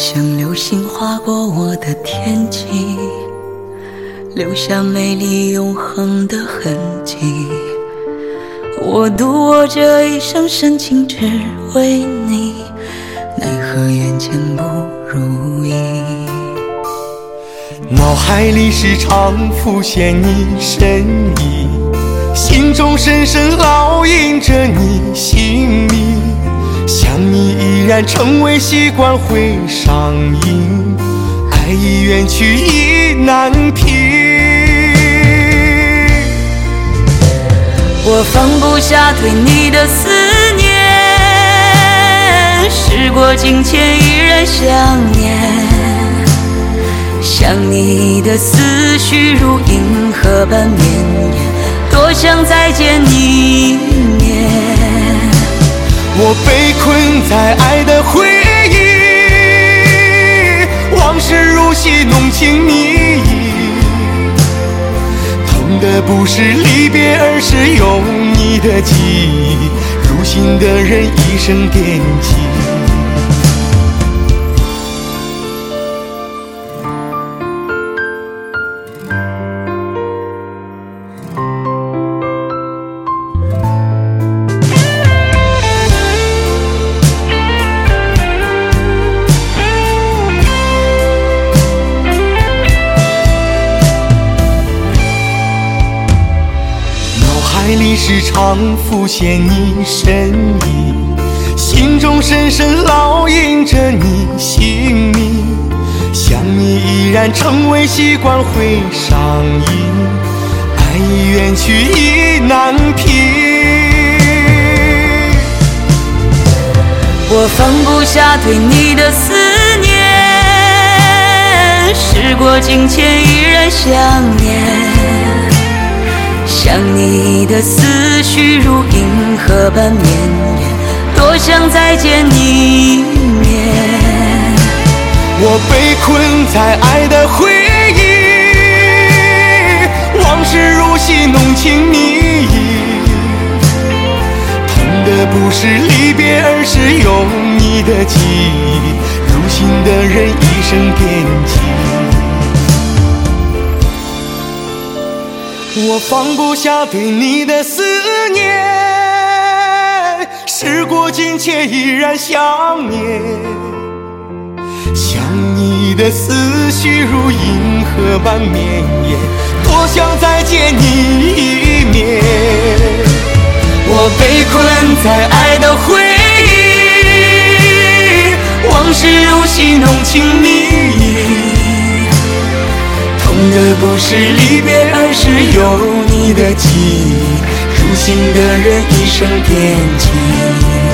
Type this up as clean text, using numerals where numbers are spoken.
像流星划过我的天际，留下美丽永恒的痕迹。我度我这一生深情只为你，奈何眼前不如意。 脑海里时常浮现你身影，心中深深烙印着你姓名。想你依然成为习惯会上瘾，爱已远去意难平。 我放不下对你的思念，时过境迁依然想念。想你的思绪如银河般绵延，多想再见你一面。 我被困在爱的回忆，往事如戏浓情蜜意。痛的不是离别，而是有你的记忆，入心的人一生惦记。海里时常浮现你身影，心中深深烙印着你姓名。想你依然成为习惯会上瘾，爱已远去意难平。 我放不下对你的思念，时过境迁依然想念。想你的思绪如银河般绵延，多想再见你一面。 我被困在爱的回忆，往事如戏浓情蜜意。痛的不是离别，而是有你的记忆，入心的人一生惦记。我放不下对你的思念，时过境迁依然想念。想你的思绪如银河般绵延，多想再见你一面。我被困在爱的回忆，往事如戏浓情蜜意。痛的不是离别，而是有你的记忆，入心的人一生惦记。